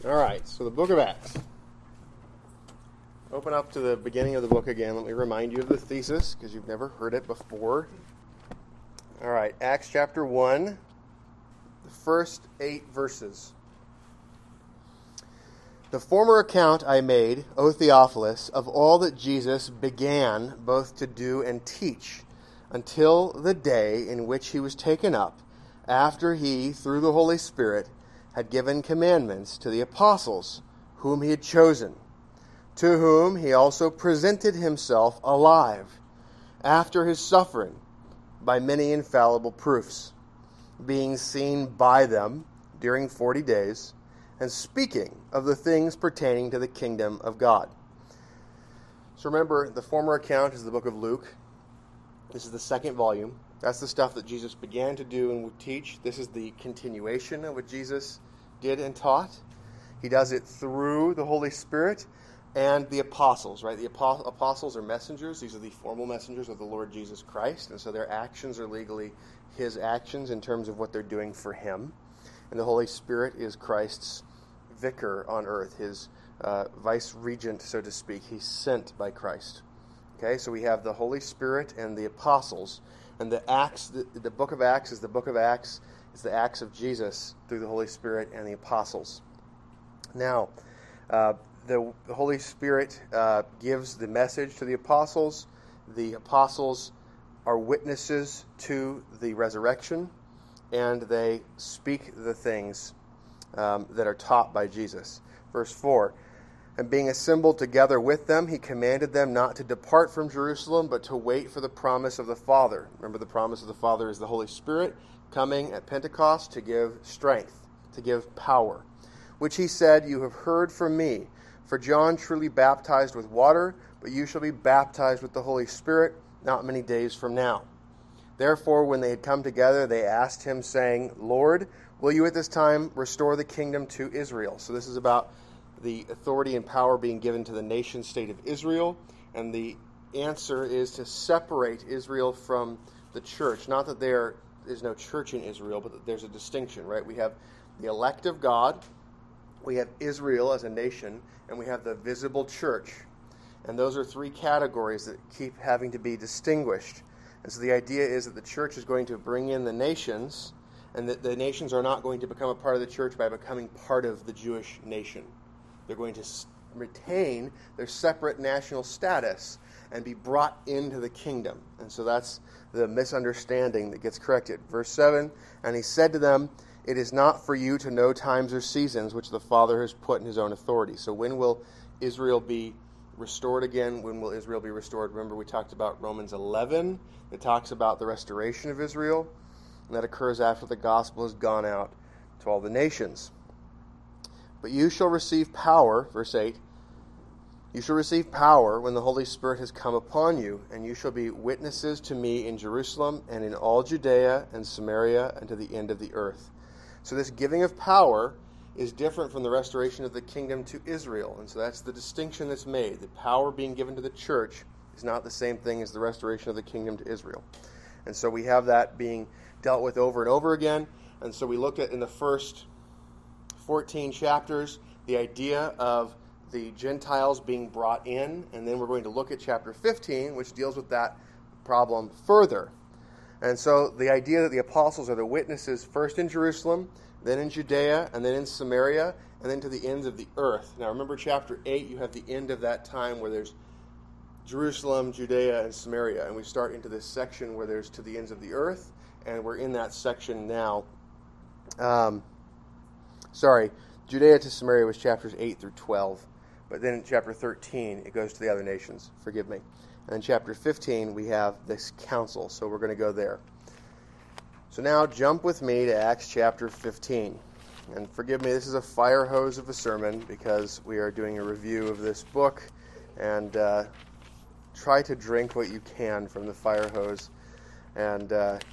All right, so the book of Acts. Open up to the beginning of the book again. Let me remind you of the thesis, because you've never heard it before. All right, Acts chapter 1, the first 8 verses. The former account I made, O Theophilus, of all that Jesus began both to do and teach, until the day in which he was taken up, after he, through the Holy Spirit, had given commandments to the apostles whom he had chosen, to whom he also presented himself alive after his suffering by many infallible proofs, being seen by them during 40 days, and speaking of the things pertaining to the kingdom of God. So remember, the former account is the book of Luke. This is the second volume. That's the stuff that Jesus began to do and would teach. This is the continuation of what Jesus did and taught. He does it through the Holy Spirit and the apostles, right? The apostles are messengers. These are the formal messengers of the Lord Jesus Christ, and so their actions are legally his actions in terms of what they're doing for him. And the Holy Spirit is Christ's vicar on earth, his vice-regent, so to speak. He's sent by Christ. Okay, so we have the Holy Spirit and the apostles. And the Acts, the book of Acts is the book of Acts. It's the Acts of Jesus through the Holy Spirit and the apostles. Now, the Holy Spirit gives the message to the apostles. The apostles are witnesses to the resurrection, and they speak the things that are taught by Jesus. Verse 4, and being assembled together with them, he commanded them not to depart from Jerusalem, but to wait for the promise of the Father. Remember, the promise of the Father is the Holy Spirit coming at Pentecost to give strength, to give power, which he said, you have heard from me. For John truly baptized with water, but you shall be baptized with the Holy Spirit not many days from now. Therefore, when they had come together, they asked him, saying, Lord, will you at this time restore the kingdom to Israel? So this is about the authority and power being given to the nation state of Israel, and the answer is to separate Israel from the church. Not that there is no church in Israel, but that there's a distinction, right? We have the elect of God, we have Israel as a nation, and we have the visible church. And those are three categories that keep having to be distinguished. And so the idea is that the church is going to bring in the nations, and that the nations are not going to become a part of the church by becoming part of the Jewish nation. They're going to retain their separate national status and be brought into the kingdom. And so that's the misunderstanding that gets corrected. Verse 7, and he said to them, it is not for you to know times or seasons which the Father has put in his own authority. So when will Israel be restored again? When will Israel be restored? Remember, we talked about Romans 11. It talks about the restoration of Israel, and that occurs after the gospel has gone out to all the nations. But you shall receive power, verse 8, you shall receive power when the Holy Spirit has come upon you, and you shall be witnesses to me in Jerusalem and in all Judea and Samaria and to the end of the earth. So this giving of power is different from the restoration of the kingdom to Israel. And so that's the distinction that's made. The power being given to the church is not the same thing as the restoration of the kingdom to Israel. And so we have that being dealt with over and over again. And so we looked at in the first 14 chapters the idea of the Gentiles being brought in. And then we're going to look at chapter 15, which deals with that problem further. And so the idea that the apostles are the witnesses first in Jerusalem, then in Judea, and then in Samaria, and then to the ends of the earth. Now remember chapter 8, you have the end of that time where there's Jerusalem, Judea, and Samaria. And we start into this section where there's to the ends of the earth, and we're in that section now. Judea to Samaria was chapters 8 through 12. But then in chapter 13, it goes to the other nations. Forgive me. And in chapter 15, we have this council. So we're going to go there. So now jump with me to Acts chapter 15. And forgive me, this is a fire hose of a sermon because we are doing a review of this book. And try to drink what you can from the fire hose. And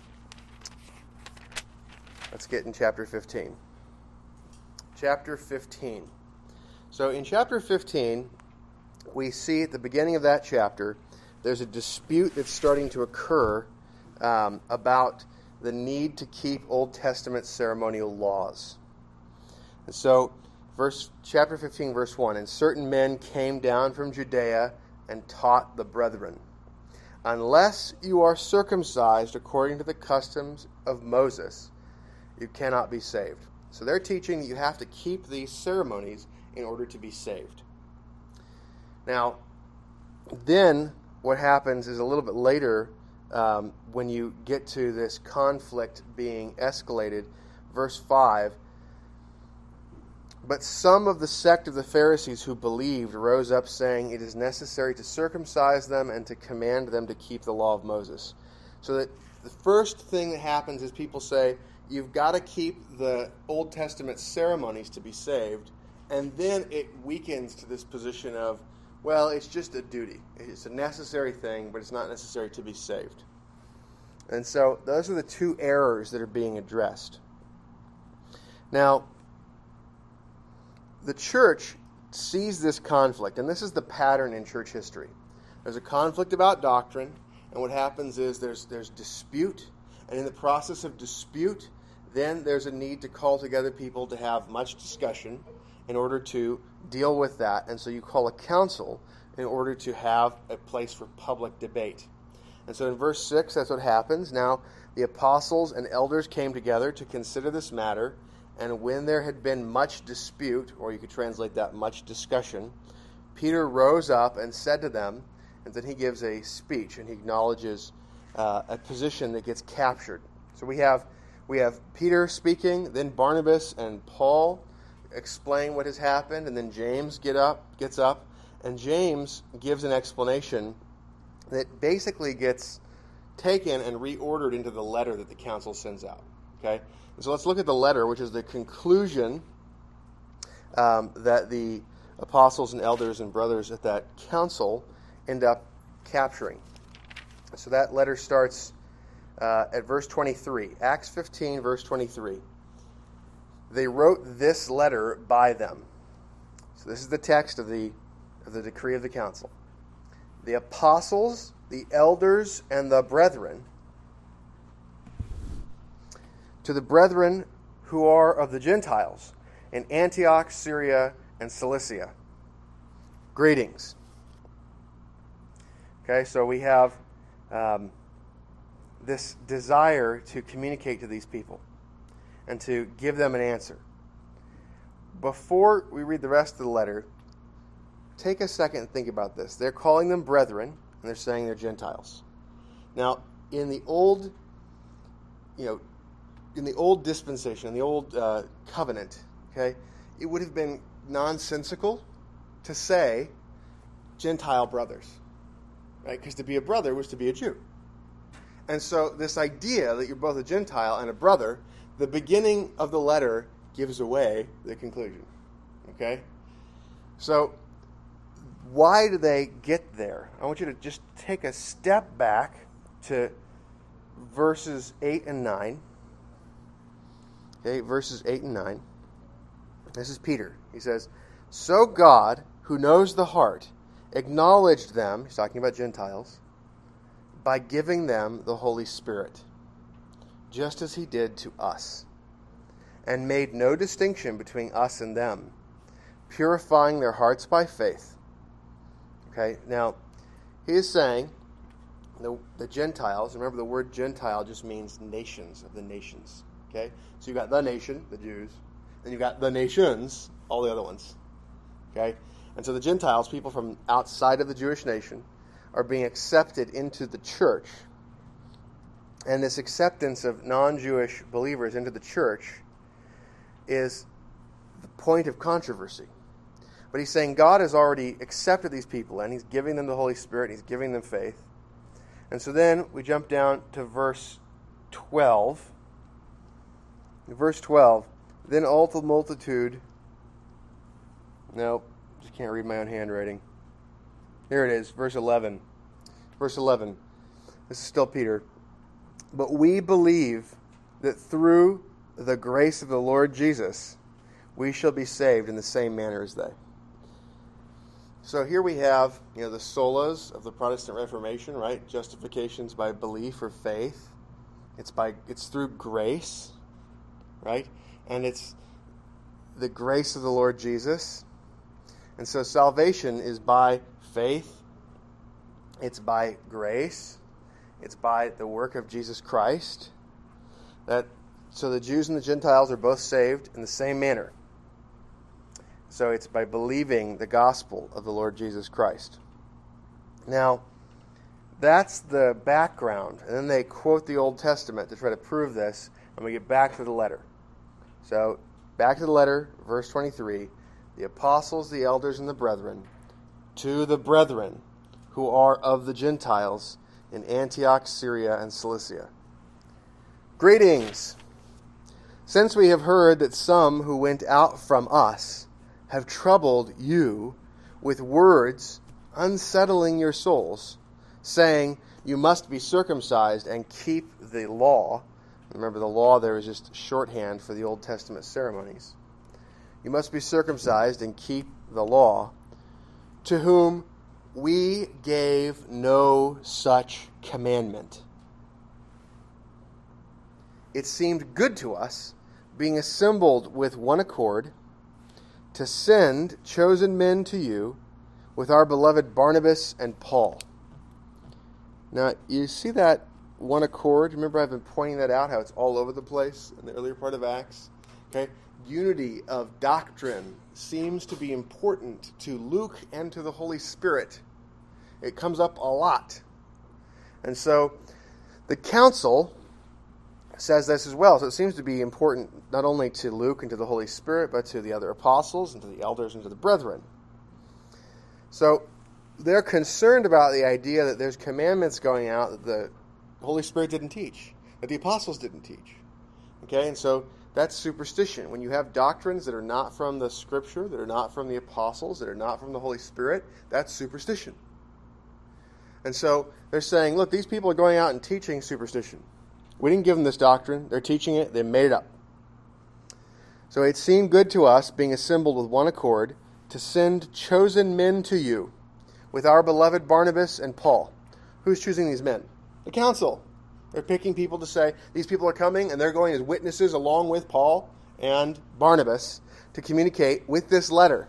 let's get in chapter 15. Chapter 15. So in chapter 15, we see at the beginning of that chapter, there's a dispute that's starting to occur about the need to keep Old Testament ceremonial laws. And so Chapter 15, verse 1, and certain men came down from Judea and taught the brethren, unless you are circumcised according to the customs of Moses, you cannot be saved. So they're teaching that you have to keep these ceremonies in order to be saved. Now, then what happens is a little bit later, when you get to this conflict being escalated, verse 5, but some of the sect of the Pharisees who believed rose up, saying, it is necessary to circumcise them and to command them to keep the law of Moses. So that the first thing that happens is people say, you've got to keep the Old Testament ceremonies to be saved, and then it weakens to this position of, well, it's just a duty. It's a necessary thing, but it's not necessary to be saved. And so those are the two errors that are being addressed. Now, the church sees this conflict, and this is the pattern in church history. There's a conflict about doctrine, and what happens is there's dispute, and in the process of dispute, then there's a need to call together people to have much discussion in order to deal with that. And so you call a council in order to have a place for public debate. And so in verse 6, that's what happens. Now the apostles and elders came together to consider this matter, and when there had been much dispute, or you could translate that much discussion, Peter rose up and said to them, and then he gives a speech, and he acknowledges a position that gets captured. So we have Peter speaking, then Barnabas and Paul explain what has happened, and then James gets up, and James gives an explanation that basically gets taken and reordered into the letter that the council sends out. Okay, and so let's look at the letter, which is the conclusion that the apostles and elders and brothers at that council end up capturing. So that letter starts at verse 23. Acts 15, verse 23. They wrote this letter by them. So this is the text of the decree of the council. The apostles, the elders, and the brethren, to the brethren who are of the Gentiles in Antioch, Syria, and Cilicia, greetings. Okay, so we have this desire to communicate to these people and to give them an answer. Before we read the rest of the letter, take a second and think about this. They're calling them brethren, and they're saying they're Gentiles. Now, in the old dispensation, in the old covenant, okay, it would have been nonsensical to say Gentile brothers, right? Because to be a brother was to be a Jew. And so this idea that you're both a Gentile and a brother, the beginning of the letter gives away the conclusion, okay? So why do they get there? I want you to just take a step back to verses 8 and 9. Okay, verses 8 and 9. This is Peter. He says, so God, who knows the heart, acknowledged them, he's talking about Gentiles, by giving them the Holy Spirit, just as he did to us, and made no distinction between us and them, purifying their hearts by faith. Okay, now, he is saying the Gentiles, remember the word Gentile just means nations, of the nations. Okay, so you've got the nation, the Jews, and you've got the nations, all the other ones. Okay, and so the Gentiles, people from outside of the Jewish nation, are being accepted into the church. And this acceptance of non-Jewish believers into the church is the point of controversy. But he's saying God has already accepted these people, and he's giving them the Holy Spirit, and he's giving them faith. And so then we jump down to verse 12. In verse 12, then all the multitude... Nope, just can't read my own handwriting. Here it is, verse 11. Verse 11. This is still Peter. But we believe that through the grace of the Lord Jesus, we shall be saved in the same manner as they. So here we have, the solas of the Protestant Reformation, right? Justification's by belief or faith. It's through grace, right? And it's the grace of the Lord Jesus. And so salvation is by faith. It's by grace. It's by the work of Jesus Christ. So the Jews and the Gentiles are both saved in the same manner. So it's by believing the gospel of the Lord Jesus Christ. Now, that's the background. And then they quote the Old Testament to try to prove this. And we get back to the letter. So, back to the letter, verse 23. The apostles, the elders, and the brethren, to the brethren who are of the Gentiles in Antioch, Syria, and Cilicia. Greetings! Since we have heard that some who went out from us have troubled you with words unsettling your souls, saying, you must be circumcised and keep the law. Remember, the law there is just shorthand for the Old Testament ceremonies. You must be circumcised and keep the law, to whom we gave no such commandment. It seemed good to us, being assembled with one accord, to send chosen men to you with our beloved Barnabas and Paul. Now, you see that one accord? Remember, I've been pointing that out, how it's all over the place in the earlier part of Acts. Okay, unity of doctrine seems to be important to Luke and to the Holy Spirit. It comes up a lot. And so the council says this as well. So it seems to be important not only to Luke and to the Holy Spirit, but to the other apostles and to the elders and to the brethren. So they're concerned about the idea that there's commandments going out that the Holy Spirit didn't teach, that the apostles didn't teach. Okay, and so that's superstition. When you have doctrines that are not from the Scripture, that are not from the apostles, that are not from the Holy Spirit, that's superstition. And so they're saying, look, these people are going out and teaching superstition. We didn't give them this doctrine. They're teaching it. They made it up. So it seemed good to us, being assembled with one accord, to send chosen men to you with our beloved Barnabas and Paul. Who's choosing these men? The council. They're picking people to say, these people are coming, and they're going as witnesses along with Paul and Barnabas to communicate with this letter.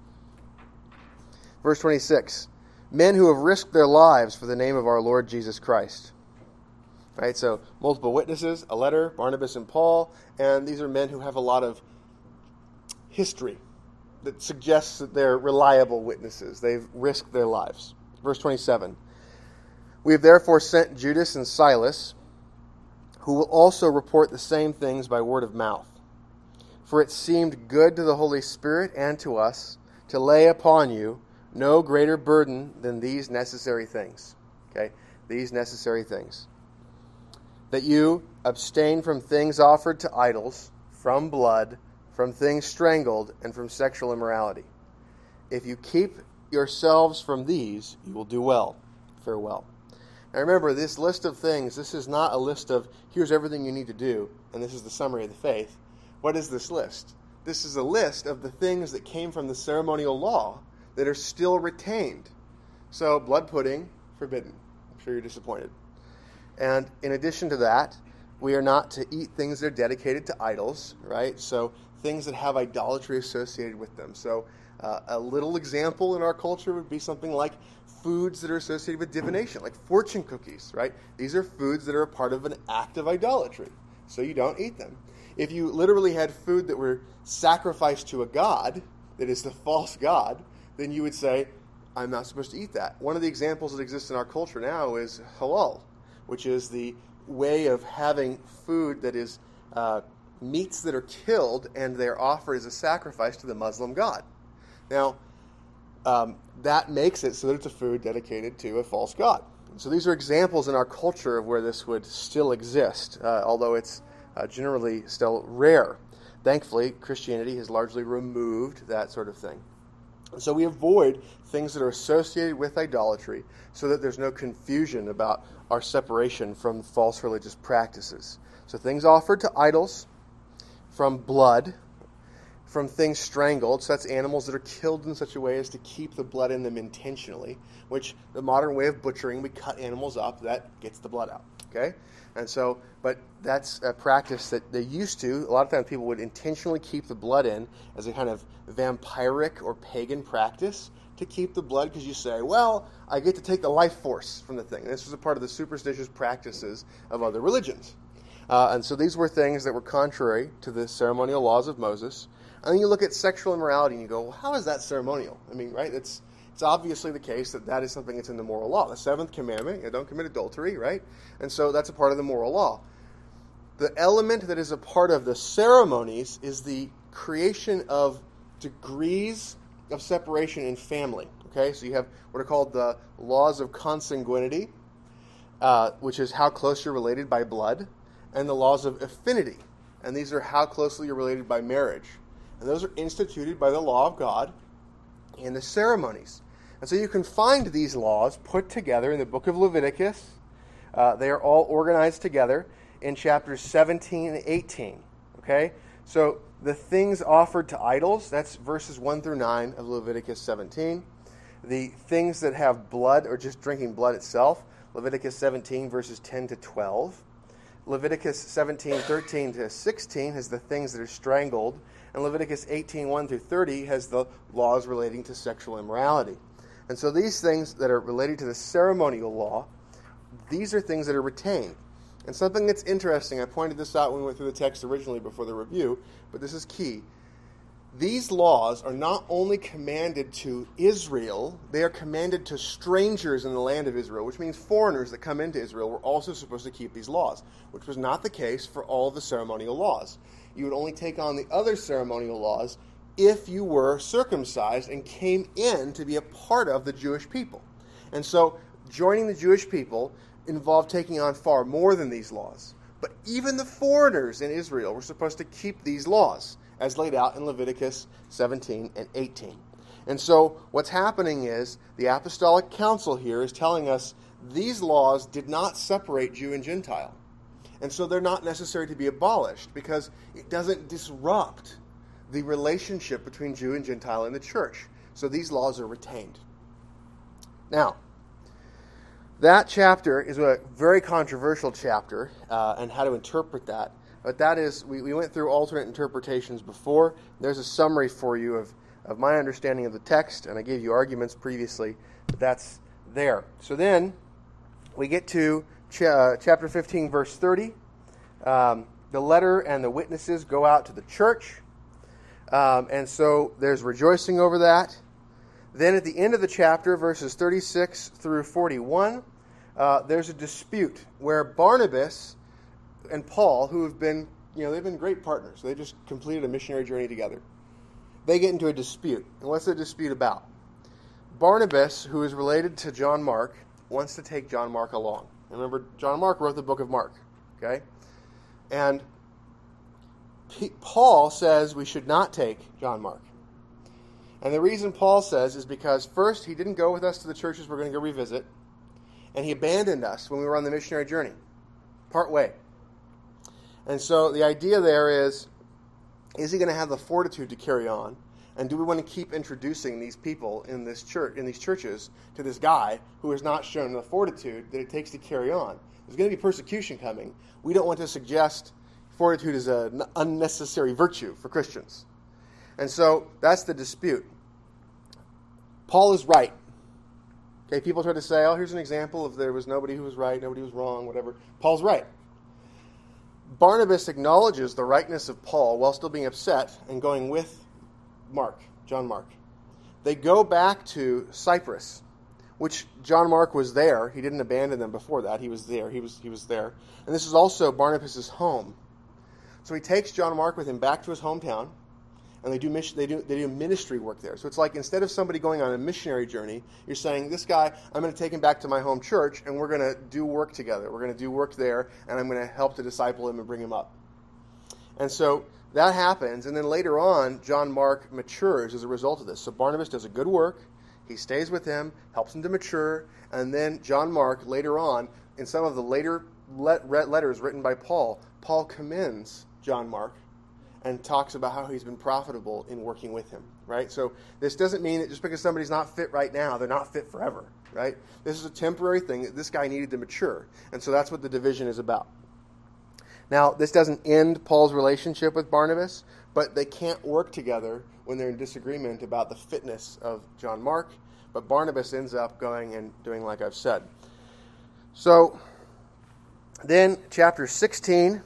Verse 26. Men who have risked their lives for the name of our Lord Jesus Christ. Right, so multiple witnesses, a letter, Barnabas and Paul, and these are men who have a lot of history that suggests that they're reliable witnesses. They've risked their lives. Verse 27. We have therefore sent Judas and Silas, who will also report the same things by word of mouth. For it seemed good to the Holy Spirit and to us to lay upon you no greater burden than these necessary things. Okay? These necessary things. That you abstain from things offered to idols, from blood, from things strangled, and from sexual immorality. If you keep yourselves from these, you will do well. Farewell. Now remember, this list of things, this is not a list of, here's everything you need to do, and this is the summary of the faith. What is this list? This is a list of the things that came from the ceremonial law that are still retained. So, blood pudding, forbidden. I'm sure you're disappointed. And in addition to that, we are not to eat things that are dedicated to idols, right? So things that have idolatry associated with them. So a little example in our culture would be something like foods that are associated with divination, like fortune cookies, right? These are foods that are a part of an act of idolatry, so you don't eat them. If you literally had food that were sacrificed to a god, that is the false god, then you would say, I'm not supposed to eat that. One of the examples that exists in our culture now is halal, which is the way of having food that is meats that are killed and they're offered as a sacrifice to the Muslim god. Now, that makes it so that it's a food dedicated to a false god. So these are examples in our culture of where this would still exist, although it's generally still rare. Thankfully, Christianity has largely removed that sort of thing. So we avoid things that are associated with idolatry so that there's no confusion about our separation from false religious practices. So things offered to idols, from blood, from things strangled, so that's animals that are killed in such a way as to keep the blood in them intentionally, which the modern way of butchering, we cut animals up, that gets the blood out. Okay? And so, but that's a practice that they used to. A lot of times people would intentionally keep the blood in as a kind of vampiric or pagan practice to keep the blood, because you say, well, I get to take the life force from the thing. And this was a part of the superstitious practices of other religions. And so these were things that were contrary to the ceremonial laws of Moses. And then you look at sexual immorality and you go, well, how is that ceremonial? I mean, right? It's obviously the case that that is something that's in the moral law. The seventh commandment, don't commit adultery, right? And so that's a part of the moral law. The element that is a part of the ceremonies is the creation of degrees of separation in family. Okay, so you have what are called the laws of consanguinity, which is how close you're related by blood, and the laws of affinity, and these are how closely you're related by marriage. And those are instituted by the law of God in the ceremonies. And so you can find these laws put together in the book of Leviticus. They are all organized together in chapters 17 and 18. Okay, so the things offered to idols, that's verses 1 through 9 of Leviticus 17. The things that have blood or just drinking blood itself, Leviticus 17 verses 10 to 12. Leviticus 17, 13 to 16 has the things that are strangled, and Leviticus 18, 1 through 30 has the laws relating to sexual immorality. And so these things that are related to the ceremonial law, these are things that are retained. And something that's interesting, I pointed this out when we went through the text originally before the review, but this is key. These laws are not only commanded to Israel, they are commanded to strangers in the land of Israel, which means foreigners that come into Israel were also supposed to keep these laws, which was not the case for all of the ceremonial laws. You would only take on the other ceremonial laws if you were circumcised and came in to be a part of the Jewish people. And so joining the Jewish people involved taking on far more than these laws. But even the foreigners in Israel were supposed to keep these laws, as laid out in Leviticus 17 and 18. And so what's happening is the Apostolic Council here is telling us these laws did not separate Jew and Gentile. And so they're not necessary to be abolished because it doesn't disrupt the relationship between Jew and Gentile in the church. So these laws are retained. Now, that chapter is a very controversial chapter, and how to interpret that. But that is, we went through alternate interpretations before. There's a summary for you of my understanding of the text, and I gave you arguments previously, but that's there. So then, we get to chapter 15, verse 30. The letter and the witnesses go out to the church, and so there's rejoicing over that. Then at the end of the chapter, verses 36 through 41, there's a dispute where Barnabas and Paul, who have been, they've been great partners. They just completed a missionary journey together. They get into a dispute. And what's the dispute about? Barnabas, who is related to John Mark, wants to take John Mark along. And remember, John Mark wrote the book of Mark. Okay? And Paul says we should not take John Mark. And the reason Paul says is because, first, he didn't go with us to the churches we're going to go revisit, and he abandoned us when we were on the missionary journey, part way. And so the idea there is he going to have the fortitude to carry on? And do we want to keep introducing these people in this church, in these churches, to this guy who has not shown the fortitude that it takes to carry on? There's going to be persecution coming. We don't want to suggest fortitude is an unnecessary virtue for Christians. And so that's the dispute. Paul is right. Okay, people try to say, here's an example of there was nobody who was right, nobody was wrong, whatever. Paul's right. Barnabas acknowledges the rightness of Paul while still being upset and going with Mark, John Mark. They go back to Cyprus, which John Mark was there. He didn't abandon them before that. He was there. He was there. And this is also Barnabas' home. So he takes John Mark with him back to his hometown, and they do ministry work there. So it's like instead of somebody going on a missionary journey, you're saying, this guy, I'm going to take him back to my home church, and we're going to do work together. We're going to do work there, and I'm going to help to disciple him and bring him up. And so that happens, and then later on, John Mark matures as a result of this. So Barnabas does a good work. He stays with him, helps him to mature, and then John Mark, later on, in some of the later letters written by Paul, Paul commends John Mark and talks about how he's been profitable in working with him, right? So this doesn't mean that just because somebody's not fit right now, they're not fit forever, right? This is a temporary thing that this guy needed to mature. And so that's what the division is about. Now, this doesn't end Paul's relationship with Barnabas, but they can't work together when they're in disagreement about the fitness of John Mark. But Barnabas ends up going and doing like I've said. So then, chapter 16,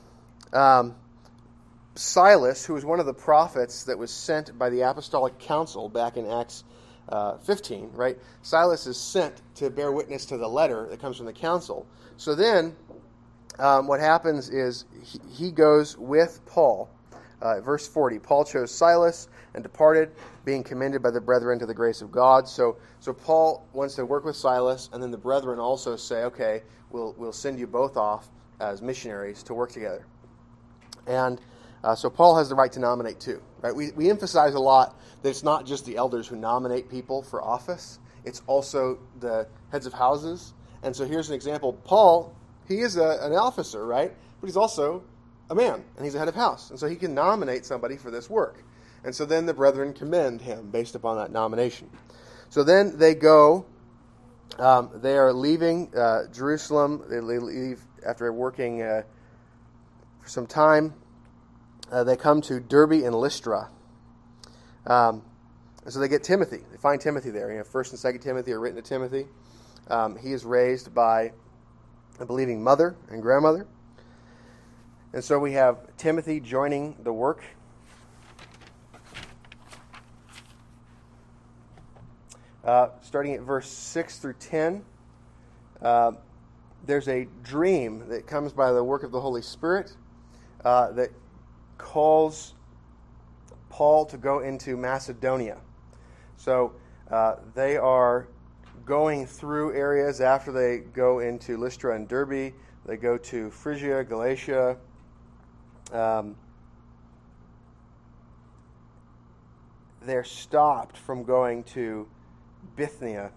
Silas, who was one of the prophets that was sent by the Apostolic Council back in Acts 15, right? Silas is sent to bear witness to the letter that comes from the council. So then, what happens is he goes with Paul. Verse 40, Paul chose Silas and departed, being commended by the brethren to the grace of God. So Paul wants to work with Silas, and then the brethren also say, okay, we'll send you both off as missionaries to work together. And so Paul has the right to nominate too. Right? We emphasize a lot that it's not just the elders who nominate people for office. It's also the heads of houses. And so here's an example. Paul, he is an officer, right? But he's also a man, and he's a head of house. And so he can nominate somebody for this work. And so then the brethren commend him based upon that nomination. So then they go, they are leaving Jerusalem. They leave after working for some time. They come to Derbe and Lystra. And so they get Timothy. They find Timothy there. 1st and 2nd Timothy are written to Timothy. He is raised by a believing mother and grandmother. And so we have Timothy joining the work. Starting at verse 6 through 10, there's a dream that comes by the work of the Holy Spirit that calls Paul to go into Macedonia. So they are going through areas after they go into Lystra and Derbe. They go to Phrygia, Galatia. They're stopped from going to Bithynia.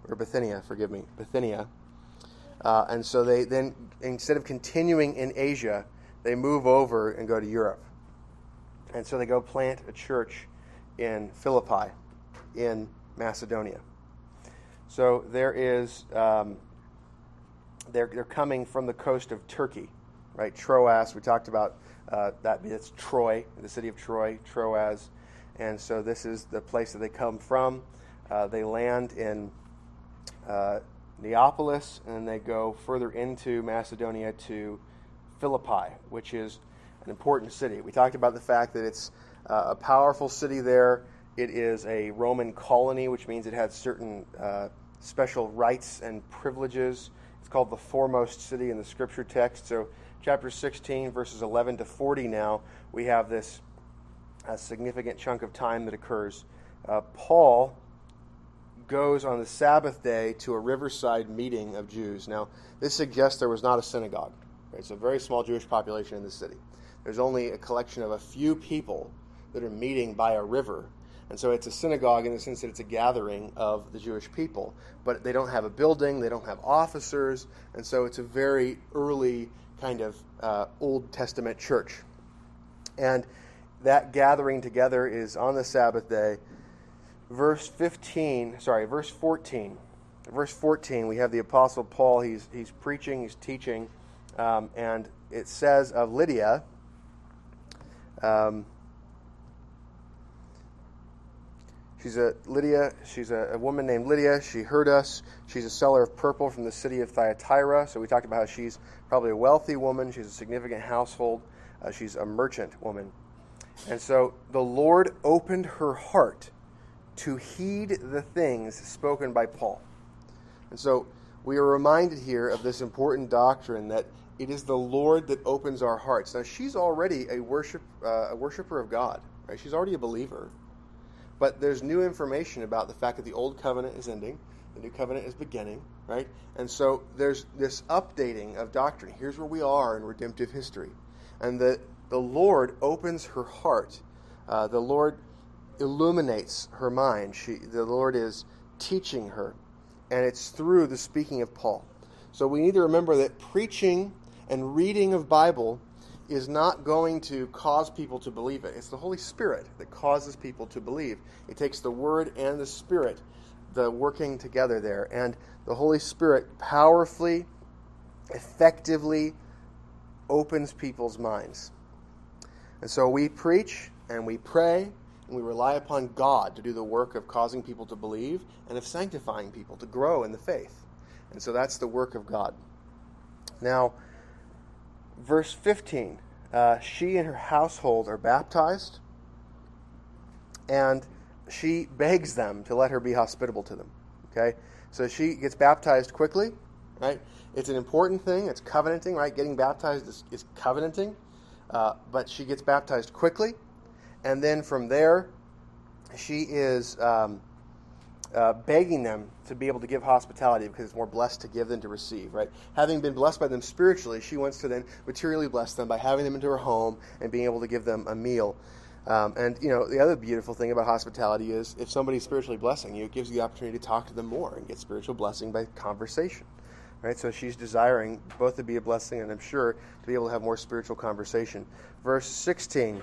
And so they then, instead of continuing in Asia, they move over and go to Europe. And so they go plant a church in Philippi, in Macedonia. So there is, they're coming from the coast of Turkey, right? Troas, we talked about that. It's Troy, the city of Troy, Troas. And so this is the place that they come from. They land in Neapolis, and they go further into Macedonia to Philippi, which is an important city. We talked about the fact that it's a powerful city there. It is a Roman colony, which means it had certain special rights and privileges. It's called the foremost city in the scripture text. So chapter 16, verses 11 to 40 now, we have this significant chunk of time that occurs. Paul goes on the Sabbath day to a riverside meeting of Jews. Now, this suggests there was not a synagogue. Right? It's a very small Jewish population in the city. There's only a collection of a few people that are meeting by a river. And so it's a synagogue in the sense that it's a gathering of the Jewish people. But they don't have a building, they don't have officers, and so it's a very early kind of Old Testament church. And that gathering together is on the Sabbath day. Verse 14, we have the Apostle Paul. He's preaching, he's teaching, and it says of Lydia, she's a woman named Lydia. She heard us. She's a seller of purple from the city of Thyatira. So we talked about how she's probably a wealthy woman. She's a significant household. She's a merchant woman. And so the Lord opened her heart to heed the things spoken by Paul. And so we are reminded here of this important doctrine that it is the Lord that opens our hearts. Now, she's already a worshiper of God, right? She's already a believer. But there's new information about the fact that the old covenant is ending, the new covenant is beginning, right? And so there's this updating of doctrine. Here's where we are in redemptive history. And the Lord opens her heart. The Lord illuminates her mind. The Lord is teaching her, and it's through the speaking of Paul. So we need to remember that preaching and reading of Bible is not going to cause people to believe it. It's the Holy Spirit that causes people to believe. It takes the Word and the Spirit, the working together there. And the Holy Spirit powerfully, effectively opens people's minds. And so we preach and we pray and we rely upon God to do the work of causing people to believe and of sanctifying people to grow in the faith. And so that's the work of God. Now, verse 15, she and her household are baptized, and she begs them to let her be hospitable to them. Okay, so she gets baptized quickly, right? It's an important thing. It's covenanting, right? Getting baptized is covenanting, but she gets baptized quickly, and then from there, she is begging them to be able to give hospitality because it's more blessed to give than to receive, right? Having been blessed by them spiritually, she wants to then materially bless them by having them into her home and being able to give them a meal. And, the other beautiful thing about hospitality is if somebody's spiritually blessing you, it gives you the opportunity to talk to them more and get spiritual blessing by conversation, right? So she's desiring both to be a blessing and I'm sure to be able to have more spiritual conversation. Verse 16.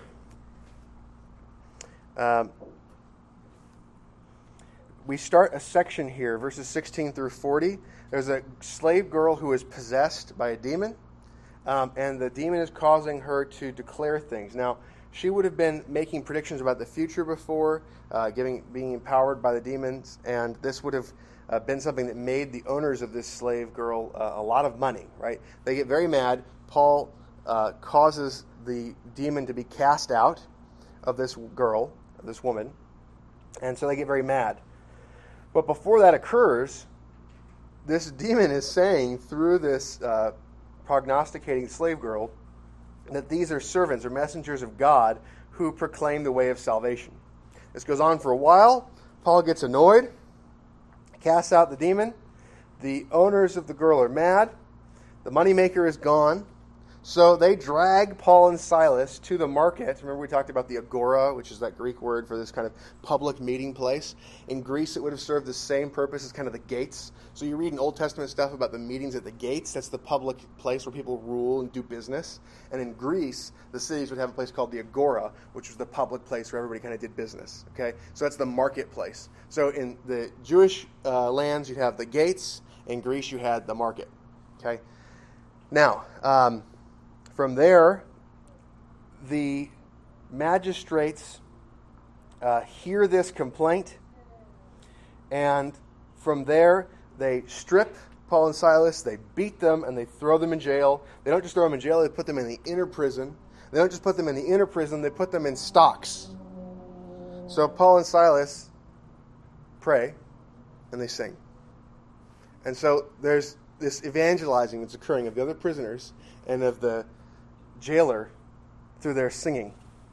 We start a section here, verses 16 through 40. There's a slave girl who is possessed by a demon, and the demon is causing her to declare things. Now, she would have been making predictions about the future before, being empowered by the demons, and this would have been something that made the owners of this slave girl a lot of money, right? They get very mad. Paul causes the demon to be cast out of this girl, of this woman, and so they get very mad. But before that occurs, this demon is saying through this prognosticating slave girl that these are servants or messengers of God who proclaim the way of salvation. This goes on for a while. Paul gets annoyed, casts out the demon. The owners of the girl are mad. The moneymaker is gone. So they drag Paul and Silas to the market. Remember we talked about the agora, which is that Greek word for this kind of public meeting place. In Greece, it would have served the same purpose as kind of the gates. So you read in Old Testament stuff about the meetings at the gates. That's the public place where people rule and do business. And in Greece, the cities would have a place called the agora, which was the public place where everybody kind of did business. Okay, so that's the marketplace. So in the Jewish lands, you'd have the gates. In Greece, you had the market. Okay, now. From there, the magistrates hear this complaint, and from there, they strip Paul and Silas, they beat them, and they throw them in jail. They don't just throw them in jail, they put them in the inner prison. They don't just put them in the inner prison, they put them in stocks. So Paul and Silas pray, and they sing. And so there's this evangelizing that's occurring of the other prisoners and of the jailer through their singing.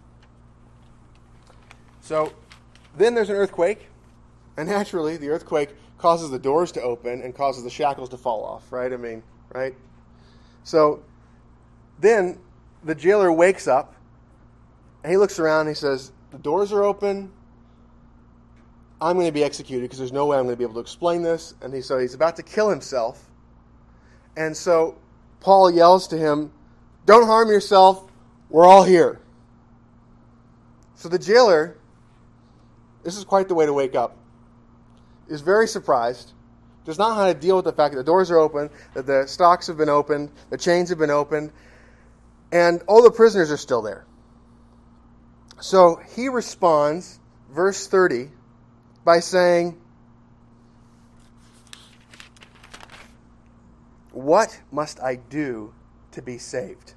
So then there's an earthquake, and naturally the earthquake causes the doors to open and causes the shackles to fall off, right? Right? So then the jailer wakes up, and he looks around and he says, the doors are open, I'm going to be executed because there's no way I'm going to be able to explain this. And so he's about to kill himself. And so Paul yells to him, don't harm yourself, we're all here. So the jailer, this is quite the way to wake up, is very surprised, does not know how to deal with the fact that the doors are open, that the stocks have been opened, the chains have been opened, and all the prisoners are still there. So he responds, verse 30, by saying, what must I do to be saved?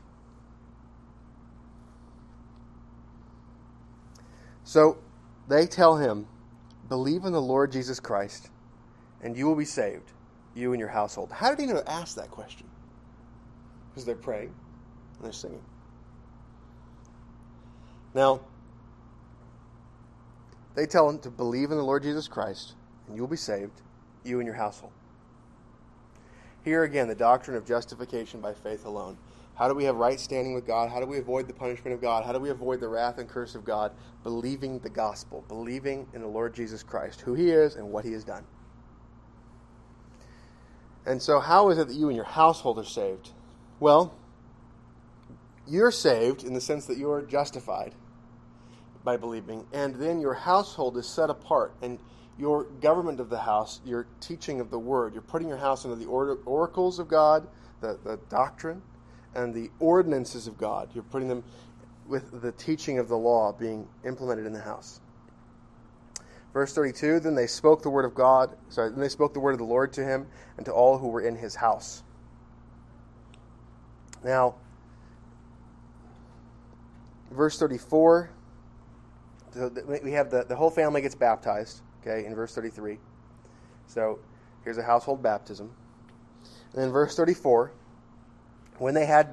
So they tell him, believe in the Lord Jesus Christ, and you will be saved, you and your household. How did he know to ask that question? Because they're praying and they're singing. Now, they tell him to believe in the Lord Jesus Christ, and you will be saved, you and your household. Here again, the doctrine of justification by faith alone. How do we have right standing with God? How do we avoid the punishment of God? How do we avoid the wrath and curse of God? Believing the gospel, believing in the Lord Jesus Christ, who he is and what he has done. And so how is it that you and your household are saved? Well, you're saved in the sense that you're justified by believing, and then your household is set apart, and your government of the house, your teaching of the word, you're putting your house under the oracles of God, the doctrine, and the ordinances of God. You're putting them with the teaching of the law being implemented in the house. Verse 32, then they spoke the word of the Lord to him and to all who were in his house. Now, verse 34, we have the whole family gets baptized, okay, in verse 33. So here's a household baptism. And then verse 34, when he had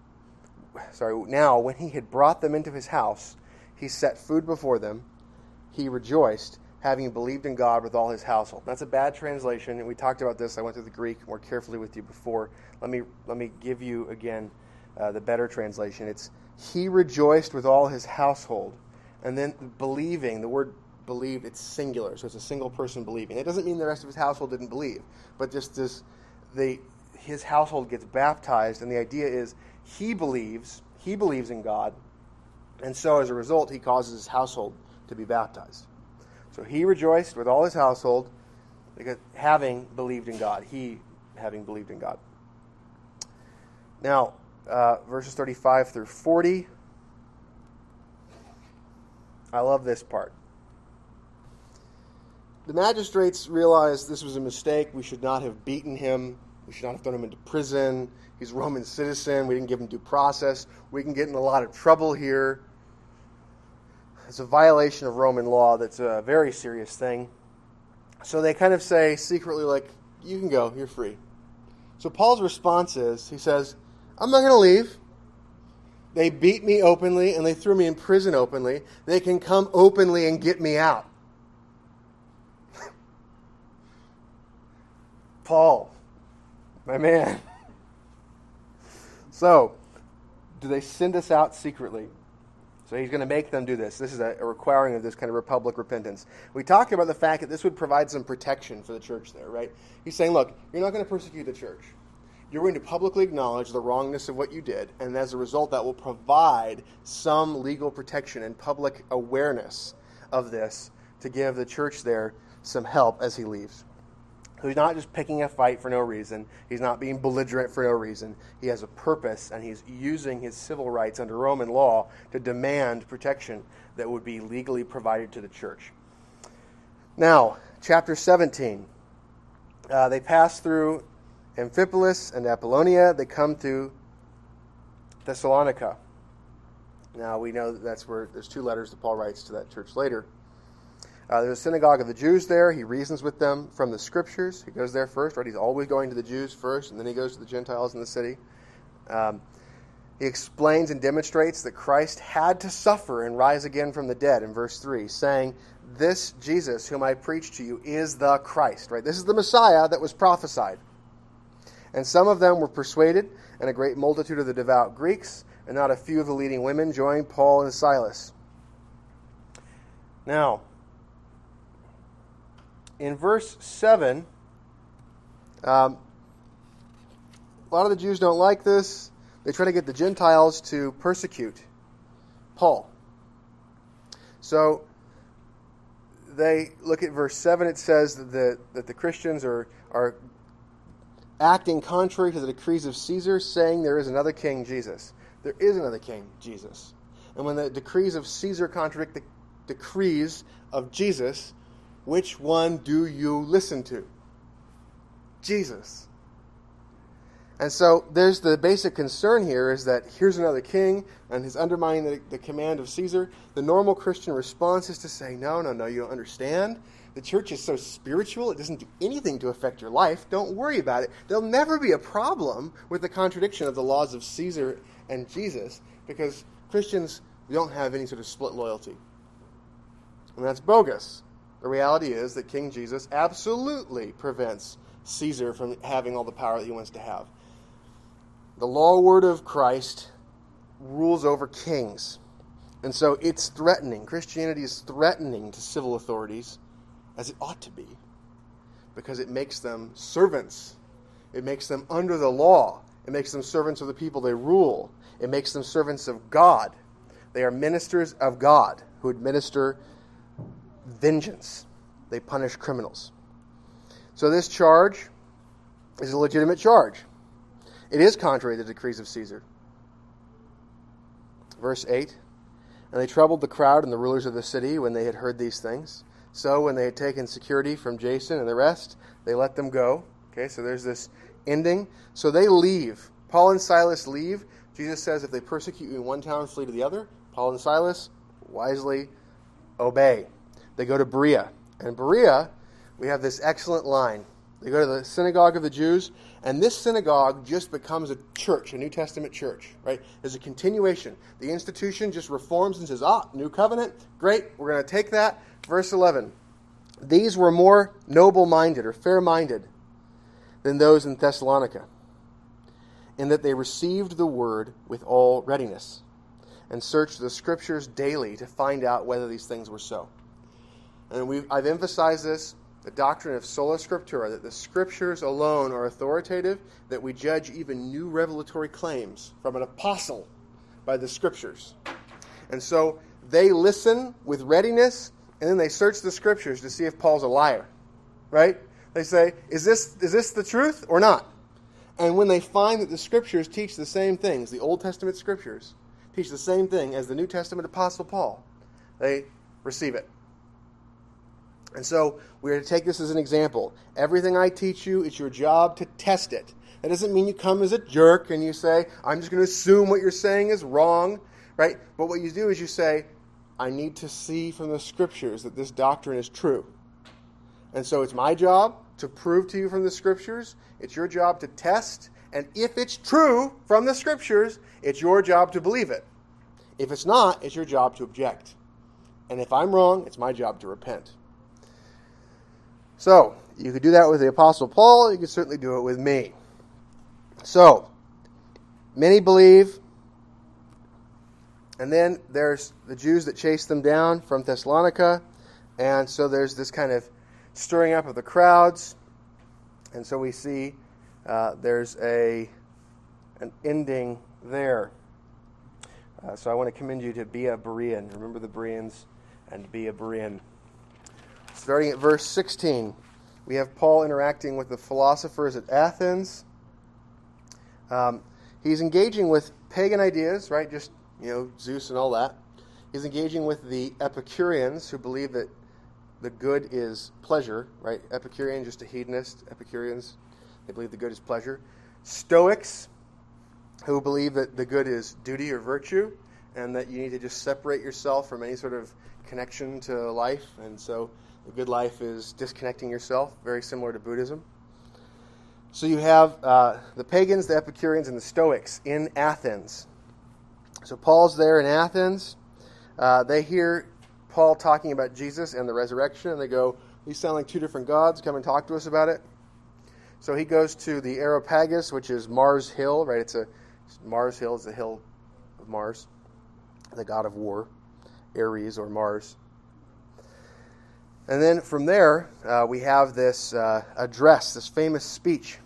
brought them into his house, he set food before them. He rejoiced, having believed in God with all his household. That's a bad translation, and we talked about this. I went through the Greek more carefully with you before. Let me give you again the better translation. It's he rejoiced with all his household, and then believing. The word believed, it's singular, so it's a single person believing. It doesn't mean the rest of his household didn't believe, but just his household gets baptized, and the idea is he believes in God, and so as a result, he causes his household to be baptized. So he rejoiced with all his household, because having believed in God. Now, verses 35 through 40. I love this part. The magistrates realized this was a mistake. We should not have beaten him. We should not have thrown him into prison. He's a Roman citizen. We didn't give him due process. We can get in a lot of trouble here. It's a violation of Roman law that's a very serious thing. So they kind of say secretly, like, you can go, you're free. So Paul's response is, he says, I'm not going to leave. They beat me openly and they threw me in prison openly. They can come openly and get me out. Paul, my man. So, do they send us out secretly? So he's going to make them do this. This is a requiring of this kind of republic repentance. We talked about the fact that this would provide some protection for the church there, right? He's saying, look, you're not going to persecute the church. You're going to publicly acknowledge the wrongness of what you did, and as a result, that will provide some legal protection and public awareness of this to give the church there some help as he leaves. So he's not just picking a fight for no reason. He's not being belligerent for no reason. He has a purpose, and he's using his civil rights under Roman law to demand protection that would be legally provided to the church. Now, chapter 17. They pass through Amphipolis and Apollonia. They come to Thessalonica. Now, we know that's where there's 2 letters that Paul writes to that church later. There's a synagogue of the Jews there. He reasons with them from the Scriptures. He goes there first, right? He's always going to the Jews first, and then he goes to the Gentiles in the city. He explains and demonstrates that Christ had to suffer and rise again from the dead in verse 3, saying, this Jesus whom I preach to you is the Christ, right? This is the Messiah that was prophesied. And some of them were persuaded, and a great multitude of the devout Greeks, and not a few of the leading women joined Paul and Silas. Now, in verse 7, a lot of the Jews don't like this. They try to get the Gentiles to persecute Paul. So they look at verse 7. It says that the Christians are acting contrary to the decrees of Caesar, saying there is another king, Jesus. There is another king, Jesus. And when the decrees of Caesar contradict the decrees of Jesus, which one do you listen to? Jesus. And so there's the basic concern here is that here's another king, and he's undermining the command of Caesar. The normal Christian response is to say, no, you don't understand. The church is so spiritual, it doesn't do anything to affect your life. Don't worry about it. There'll never be a problem with the contradiction of the laws of Caesar and Jesus, because Christians don't have any sort of split loyalty. And that's bogus. The reality is that King Jesus absolutely prevents Caesar from having all the power that he wants to have. The law word of Christ rules over kings. And so it's threatening. Christianity is threatening to civil authorities, as it ought to be, because it makes them servants. It makes them under the law. It makes them servants of the people they rule. It makes them servants of God. They are ministers of God who administer vengeance. They punish criminals. So this charge is a legitimate charge. It is contrary to the decrees of Caesar. Verse 8, and they troubled the crowd and the rulers of the city when they had heard these things. So when they had taken security from Jason and the rest, they let them go. Okay, so there's this ending. So they leave. Paul and Silas leave. Jesus says if they persecute you in one town, flee to the other. Paul and Silas wisely obey. They go to Berea. And Berea, we have this excellent line. They go to the synagogue of the Jews, and this synagogue just becomes a church, a New Testament church, right? There's a continuation. The institution just reforms and says, new covenant, great, we're going to take that. Verse 11, these were more noble-minded or fair-minded than those in Thessalonica, in that they received the word with all readiness and searched the Scriptures daily to find out whether these things were so. And I've emphasized this, the doctrine of sola scriptura, that the Scriptures alone are authoritative, that we judge even new revelatory claims from an apostle by the Scriptures. And so they listen with readiness, and then they search the Scriptures to see if Paul's a liar, right? They say, is this the truth or not? And when they find that the Scriptures teach the same things, the Old Testament Scriptures teach the same thing as the New Testament Apostle Paul, they receive it. And so we're to take this as an example. Everything I teach you, it's your job to test it. That doesn't mean you come as a jerk and you say, I'm just going to assume what you're saying is wrong, right? But what you do is you say, I need to see from the Scriptures that this doctrine is true. And so it's my job to prove to you from the Scriptures. It's your job to test. And if it's true from the Scriptures, it's your job to believe it. If it's not, it's your job to object. And if I'm wrong, it's my job to repent. So, you could do that with the Apostle Paul. You could certainly do it with me. So, many believe. And then there's the Jews that chased them down from Thessalonica. And so there's this kind of stirring up of the crowds. And so we see there's an ending there. So I want to commend you to be a Berean. Remember the Bereans and be a Berean. Starting at verse 16, we have Paul interacting with the philosophers at Athens. He's engaging with pagan ideas, right? Just, Zeus and all that. He's engaging with the Epicureans who believe that the good is pleasure, right? Epicurean, just a hedonist. Epicureans, they believe the good is pleasure. Stoics, who believe that the good is duty or virtue, and that you need to just separate yourself from any sort of connection to life, and so the good life is disconnecting yourself, very similar to Buddhism. So you have the pagans, the Epicureans, and the Stoics in Athens. So Paul's there in Athens. They hear Paul talking about Jesus and the resurrection, and they go, these sound like two different gods. Come and talk to us about it. So he goes to the Areopagus, which is Mars Hill, right? Mars Hill is the hill of Mars, the god of war, Ares or Mars. And then from there, we have this address, this famous speech.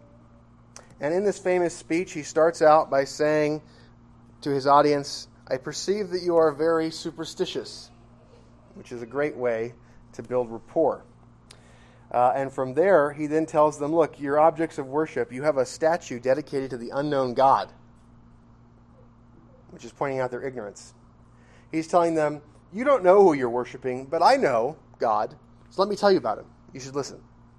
And in this famous speech, he starts out by saying to his audience, I perceive that you are very superstitious, which is a great way to build rapport. And from there, he then tells them, look, your objects of worship, you have a statue dedicated to the unknown God, which is pointing out their ignorance. He's telling them, you don't know who you're worshiping, but I know God, so let me tell you about him. You should listen.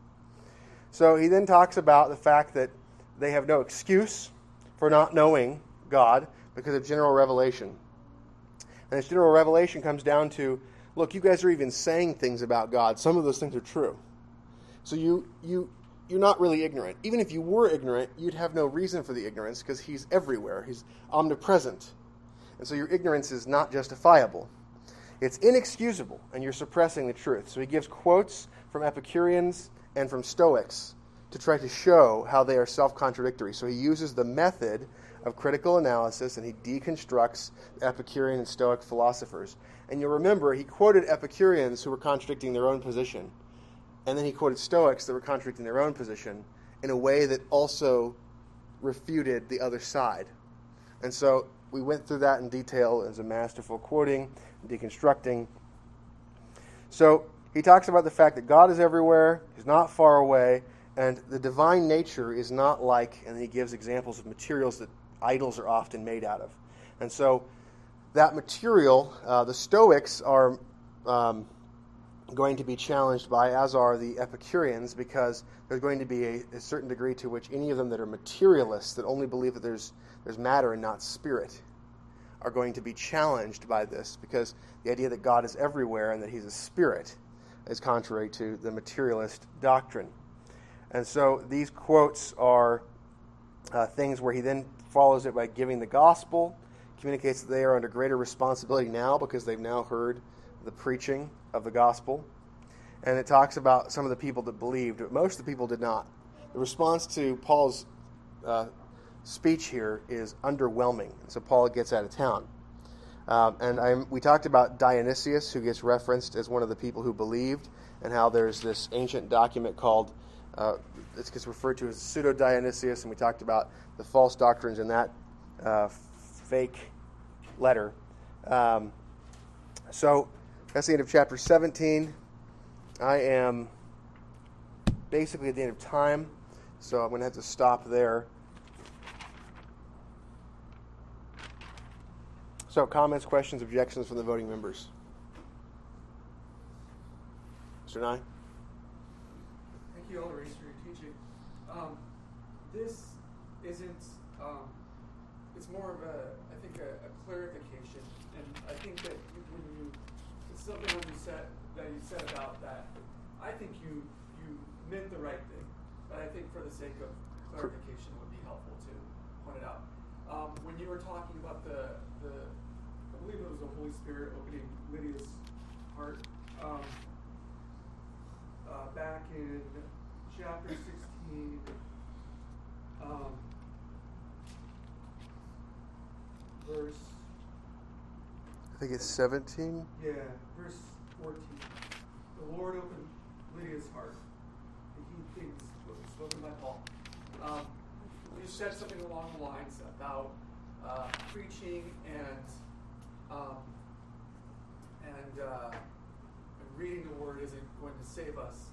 So he then talks about the fact that they have no excuse for not knowing God because of general revelation. And this general revelation comes down to, look, you guys are even saying things about God. Some of those things are true. So you're not really ignorant. Even if you were ignorant, you'd have no reason for the ignorance because he's everywhere. He's omnipresent. And so your ignorance is not justifiable. It's inexcusable, and you're suppressing the truth. So he gives quotes from Epicureans and from Stoics to try to show how they are self-contradictory. So he uses the method of critical analysis, and he deconstructs the Epicurean and Stoic philosophers. And you'll remember, he quoted Epicureans who were contradicting their own position. And then he quoted Stoics that were contradicting their own position in a way that also refuted the other side. And so we went through that in detail as a masterful quoting, deconstructing. So he talks about the fact that God is everywhere, he's not far away, and the divine nature is not like, and he gives examples of materials that idols are often made out of. And so that material, the Stoics are going to be challenged by, as are the Epicureans, because there's going to be a certain degree to which any of them that are materialists, that only believe that there's matter and not spirit, are going to be challenged by this, because the idea that God is everywhere and that he's a spirit is contrary to the materialist doctrine. And so these quotes are things where he then follows it by giving the gospel, communicates that they are under greater responsibility now because they've now heard the preaching of the gospel. And it talks about some of the people that believed, but most of the people did not. The response to Paul's speech here is underwhelming. So Paul gets out of town. We talked about Dionysius, who gets referenced as one of the people who believed, and how there's this ancient document called, it gets referred to as Pseudo-Dionysius, and we talked about the false doctrines in that fake letter. So that's the end of chapter 17. I am basically at the end of time, so I'm going to have to stop there. So, comments, questions, objections from the voting members? Mr. Nye? Thank you, Elder Reese, for your teaching. This isn't, it's more of a clarification. And I think that it's something you said about that. I think you meant the right thing, but I think for the sake of clarification it would be helpful to point it out. When you were talking about I believe it was the Holy Spirit opening Lydia's heart, back in chapter 16, verse... I think it's 17? Yeah, verse 14. The Lord opened Lydia's heart. The things spoken by Paul. You said something along the lines about preaching and reading the Word isn't going to save us.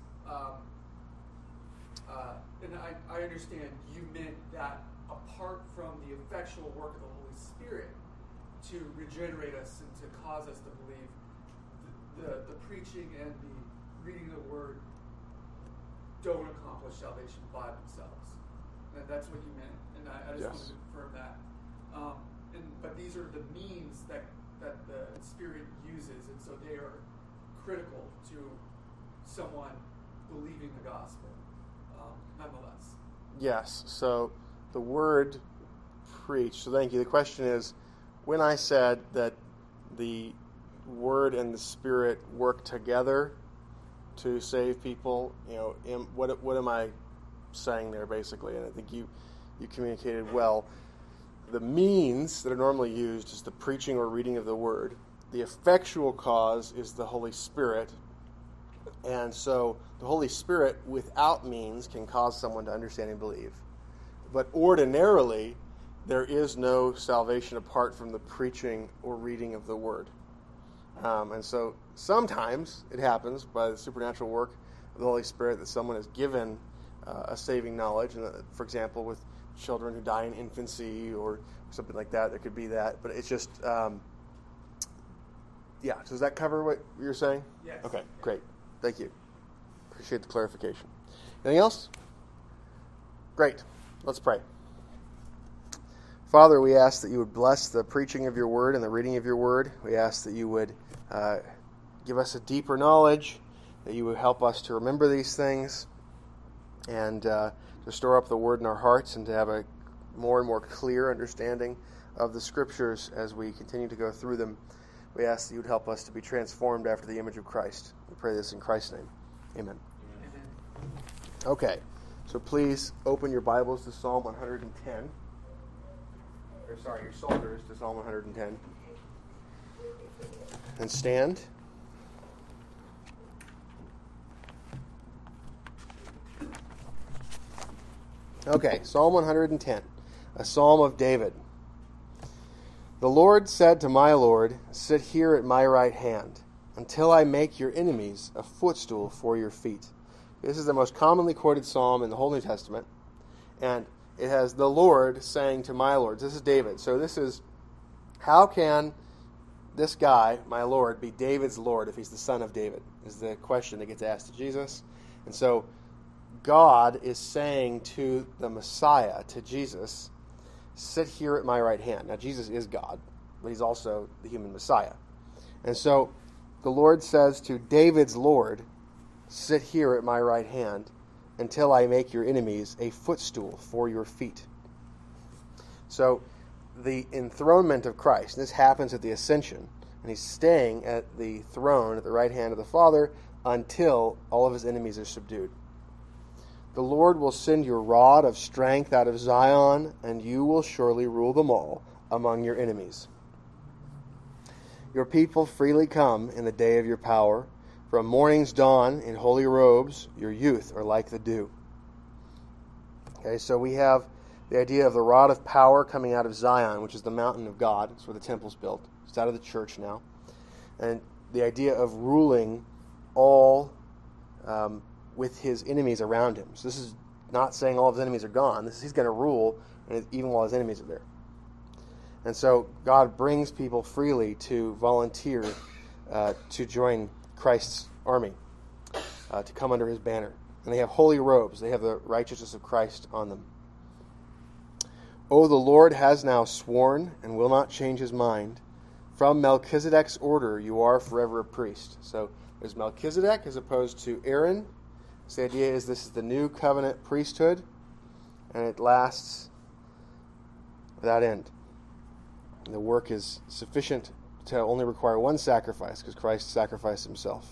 And I understand you meant that apart from the effectual work of the Holy Spirit to regenerate us and to cause us to believe, the preaching and the reading of the Word don't accomplish salvation by themselves. And that's what you meant. And I just want to confirm that. But these are the means that the Spirit uses, and so they are critical to someone believing the gospel, nonetheless. Yes. So the word preach. So thank you. The question is, when I said that the Word and the Spirit work together to save people, what am I saying there, basically? And I think you communicated well. The means that are normally used is the preaching or reading of the Word. The effectual cause is the Holy Spirit. And so the Holy Spirit, without means, can cause someone to understand and believe. But ordinarily, there is no salvation apart from the preaching or reading of the Word. And so sometimes it happens by the supernatural work of the Holy Spirit that someone is given a saving knowledge. And for example, with children who die in infancy or something like that, there could be that. But it's just, So does that cover what you're saying? Yes. Okay, great. Thank you. Appreciate the clarification. Anything else? Great. Let's pray. Father, we ask that you would bless the preaching of your word and the reading of your word. We ask that you would give us a deeper knowledge, that you would help us to remember these things, and to store up the word in our hearts and to have a more and more clear understanding of the Scriptures as we continue to go through them. We ask that you would help us to be transformed after the image of Christ. We pray this in Christ's name. Amen. Okay, so please open your Bibles to Psalm 110. Your Psalters to Psalm 110. And stand. Okay, Psalm 110, a psalm of David. The Lord said to my Lord, sit here at my right hand, until I make your enemies a footstool for your feet. This is the most commonly quoted psalm in the whole New Testament. And it has the Lord saying to my Lord. This is David. So this is, how can this guy, my Lord, be David's Lord if he's the son of David? Is the question that gets asked to Jesus. And so God is saying to the Messiah, to Jesus, sit here at my right hand. Now Jesus is God, but he's also the human Messiah. And so the Lord says to David's Lord, sit here at my right hand until I make your enemies a footstool for your feet. So the enthronement of Christ, this happens at the ascension, and he's staying at the throne at the right hand of the Father until all of his enemies are subdued. The Lord will send your rod of strength out of Zion, and you will surely rule them all among your enemies. Your people freely come in the day of your power. From morning's dawn in holy robes, your youth are like the dew. Okay, so we have the idea of the rod of power coming out of Zion, which is the mountain of God. It's where the temple's built. It's out of the church now. And the idea of ruling all with his enemies around him. So this is not saying all of his enemies are gone. This is he's going to rule even while his enemies are there. And so God brings people freely to volunteer to join Christ's army, to come under his banner. And they have holy robes. They have the righteousness of Christ on them. Oh, the Lord has now sworn and will not change his mind. From Melchizedek's order you are forever a priest. So there's Melchizedek as opposed to Aaron. So the idea is this is the new covenant priesthood, and it lasts without end. And the work is sufficient to only require one sacrifice, because Christ sacrificed himself.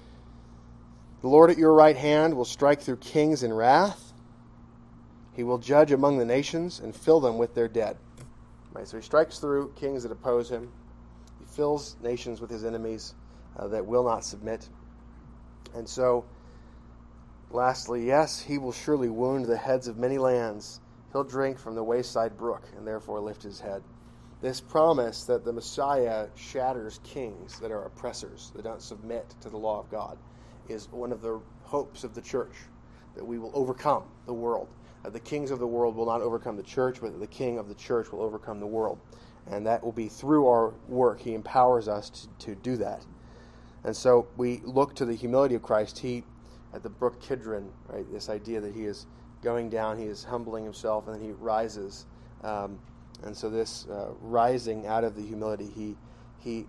The Lord at your right hand will strike through kings in wrath. He will judge among the nations and fill them with their dead. Right, so he strikes through kings that oppose him. He fills nations with his enemies that will not submit. And so, lastly, yes, he will surely wound the heads of many lands. He'll drink from the wayside brook and therefore lift his head. This promise that the Messiah shatters kings that are oppressors, that don't submit to the law of God, is one of the hopes of the church, that we will overcome the world. The kings of the world will not overcome the church, but the king of the church will overcome the world. And that will be through our work. He empowers us to do that. And so we look to the humility of Christ. He, at the brook Kidron, right, this idea that he is going down, he is humbling himself, and then he rises. And so this rising out of the humility, he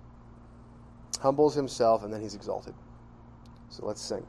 humbles himself, and then he's exalted. So let's sing.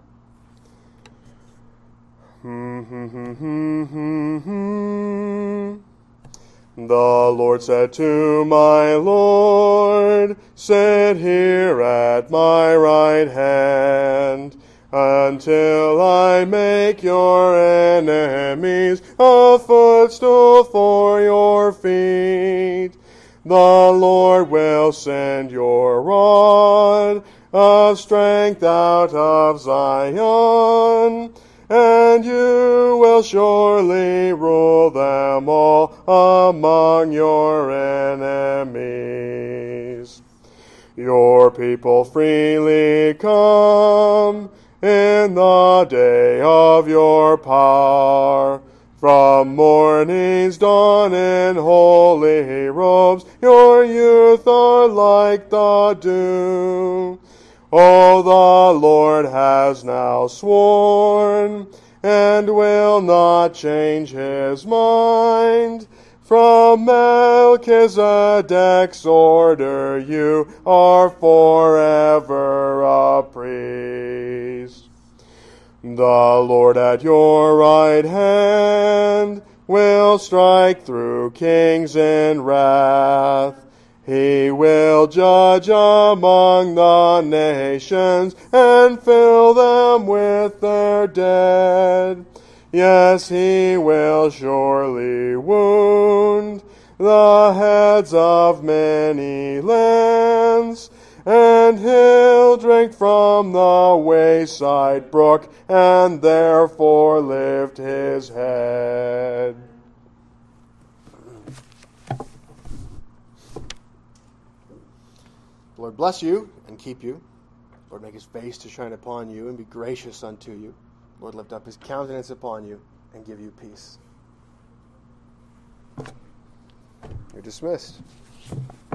The Lord said to my Lord, sit here at my right hand, until I make your enemies a footstool for your feet. The Lord will send your rod of strength out of Zion, and you will surely rule them all among your enemies. Your people freely come in the day of your power. From morning's dawn in holy robes, your youth are like the dew. Oh, the Lord has now sworn, and will not change his mind. From Melchizedek's order you are forever a priest. The Lord at your right hand will strike through kings in wrath. He will judge among the nations and fill them with their dead. Yes, he will surely wound the heads of many lands, and he'll drink from the wayside brook and therefore lift his head. Lord bless you and keep you. Lord make his face to shine upon you and be gracious unto you. Lord lift up his countenance upon you and give you peace. You're dismissed.